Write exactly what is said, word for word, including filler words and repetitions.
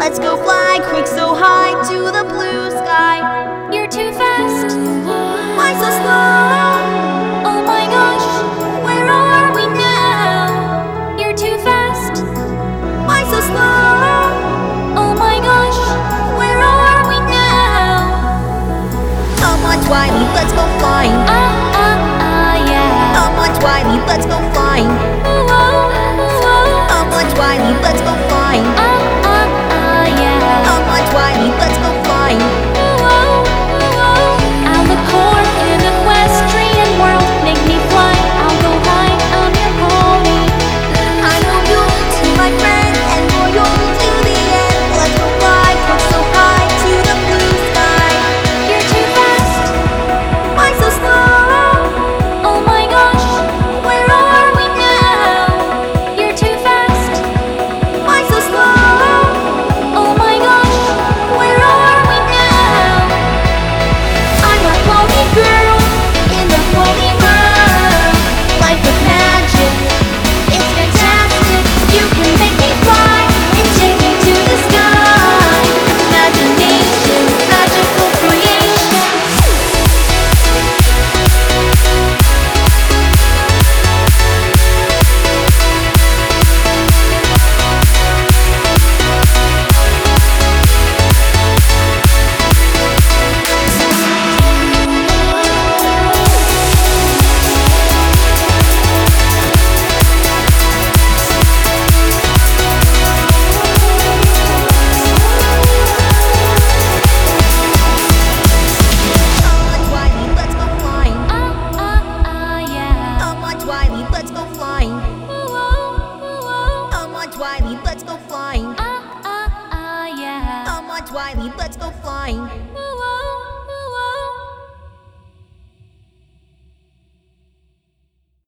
let's go fly quick so high to the blue sky. You're too fast. Why so slow? Oh my gosh, where are we now? You're too fast. Why so slow? Oh my gosh, where are we now? Come on, Twilight, let's go flying. Ah, ah, ah, yeah. Come on, Twilight, let's go flying. Ooh, oh, ooh, oh. Come on, Twilight, let's go flying. Ah, ah, ah, yeah. Come on, Twilight, let's go flying. Ooh, oh, ooh, oh. Alicorn in equestrian world, make me fly. I'll go high on your pony. I know you'll be my friend and loyal to the end. Let's go fly quick so high to the blue sky. You're too fast. Why so slow? Oh my gosh, where are we now? You're too fast. Why so slow? Oh my gosh, where are we now? I'm a pony girl in the pony world. Life is magic, it's fantastic. You can make me fly and take me to the sky. Imagination, magical creation. Come on, Twilight, let's go flying. Ah, ah, ah, yeah. Come on, Twilight, let's go flying. Ooh, oh, ooh, oh. Come on, Twilight, let's go flying. Ah, ah, ah, yeah. Come on, Twilight, let's go flying. Ooh,